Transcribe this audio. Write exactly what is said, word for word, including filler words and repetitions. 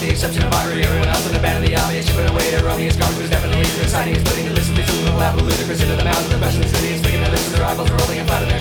the exception of Audrey. Everyone else in the band of the obvious, chipping away at erroneous garbage was definitely exciting. He's putting the list of these little level ludicrous into the mouths of the question of the city. Speaking of this, the rivals are rolling and flat in their